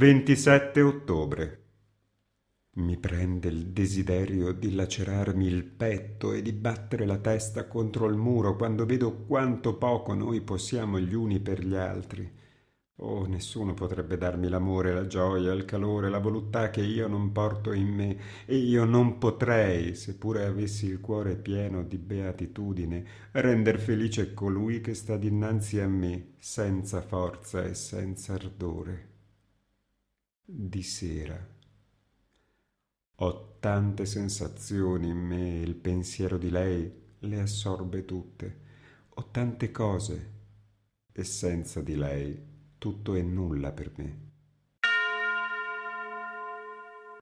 27 ottobre. Mi prende il desiderio di lacerarmi il petto e di battere la testa contro il muro quando vedo quanto poco noi possiamo gli uni per gli altri. Oh, nessuno potrebbe darmi l'amore, la gioia, il calore, la voluttà che io non porto in me, e io non potrei, seppure avessi il cuore pieno di beatitudine, render felice colui che sta dinanzi a me, senza forza e senza ardore. Di sera ho tante sensazioni in me e il pensiero di lei le assorbe tutte. Ho tante cose e senza di lei tutto è nulla per me.